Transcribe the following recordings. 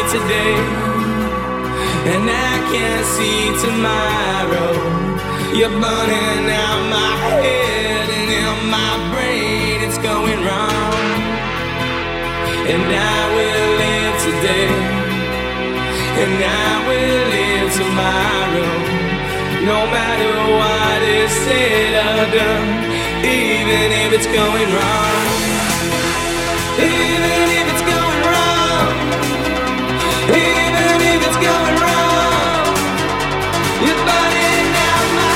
today, and I can't see tomorrow. You're burning out my head and in my brain it's going wrong. And I will live today, and I will live tomorrow, no matter what is said or done, even if it's going wrong. Even if it's going wrong, even if it's going wrong, you're burning out my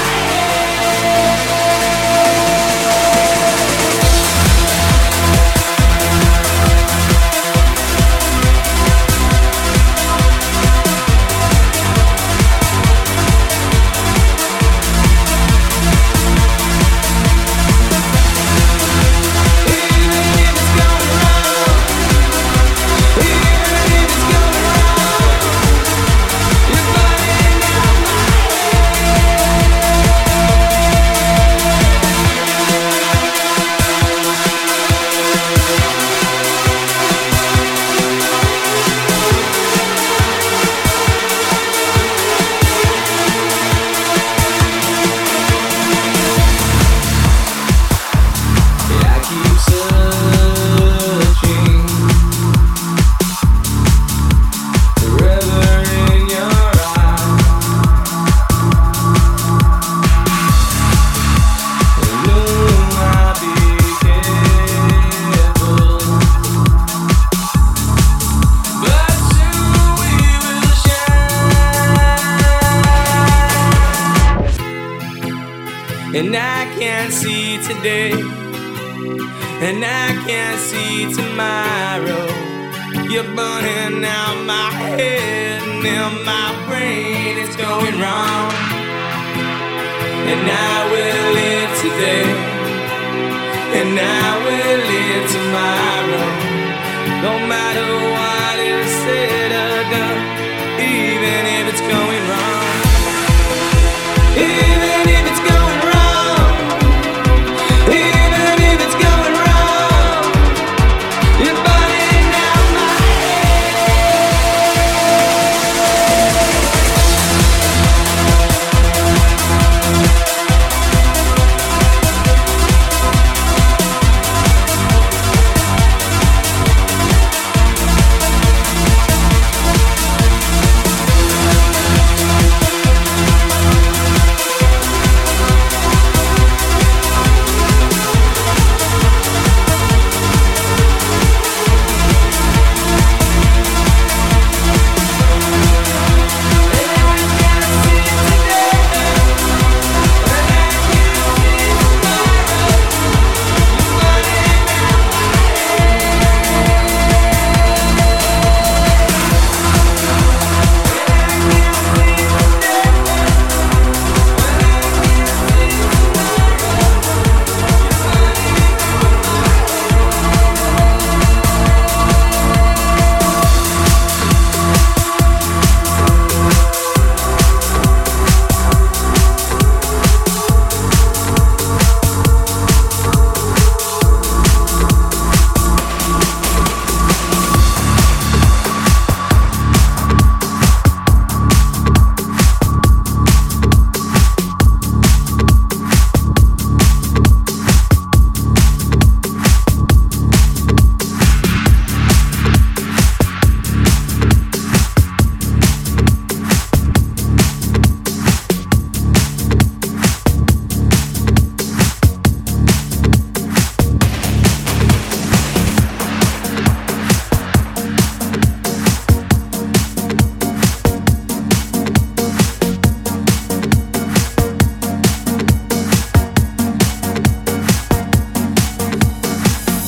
and I can't see today, and I can't see tomorrow. You're burning out my head and in my brain it's going wrong. And I will live today, and I will live tomorrow, no matter what is said.